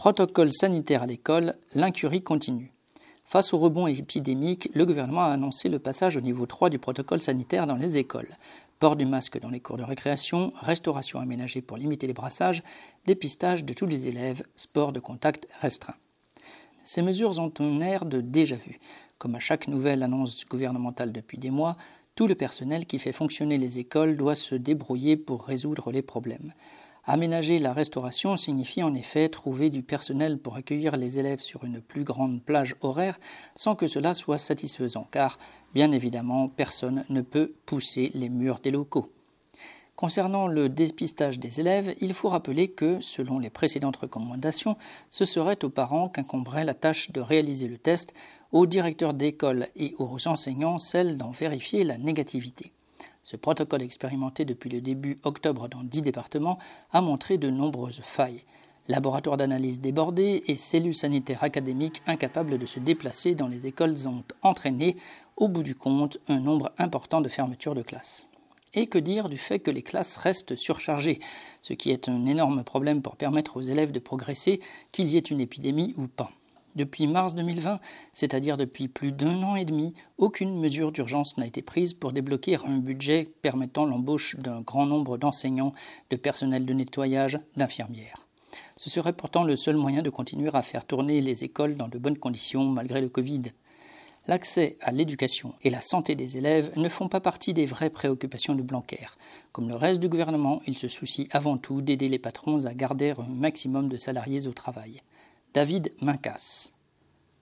Protocole sanitaire à l'école, l'incurie continue. Face au rebond épidémique, le gouvernement a annoncé le passage au niveau 3 du protocole sanitaire dans les écoles. Port du masque dans les cours de récréation, restauration aménagée pour limiter les brassages, dépistage de tous les élèves, sport de contact restreint. Ces mesures ont un air de déjà-vu. Comme à chaque nouvelle annonce gouvernementale depuis des mois, tout le personnel qui fait fonctionner les écoles doit se débrouiller pour résoudre les problèmes. Aménager la restauration signifie en effet trouver du personnel pour accueillir les élèves sur une plus grande plage horaire sans que cela soit satisfaisant, car, bien évidemment, personne ne peut pousser les murs des locaux. Concernant le dépistage des élèves, il faut rappeler que, selon les précédentes recommandations, ce serait aux parents qu'incomberait la tâche de réaliser le test, aux directeurs d'école et aux enseignants celle d'en vérifier la négativité. Ce protocole expérimenté depuis le début octobre dans 10 départements a montré de nombreuses failles. Laboratoires d'analyse débordés et cellules sanitaires académiques incapables de se déplacer dans les écoles ont entraîné, au bout du compte, un nombre important de fermetures de classes. Et que dire du fait que les classes restent surchargées, ce qui est un énorme problème pour permettre aux élèves de progresser, qu'il y ait une épidémie ou pas. Depuis mars 2020, c'est-à-dire depuis plus d'1 an et demi, aucune mesure d'urgence n'a été prise pour débloquer un budget permettant l'embauche d'un grand nombre d'enseignants, de personnel de nettoyage, d'infirmières. Ce serait pourtant le seul moyen de continuer à faire tourner les écoles dans de bonnes conditions malgré le Covid. L'accès à l'éducation et la santé des élèves ne font pas partie des vraies préoccupations de Blanquer. Comme le reste du gouvernement, il se soucie avant tout d'aider les patrons à garder un maximum de salariés au travail. David Mincas.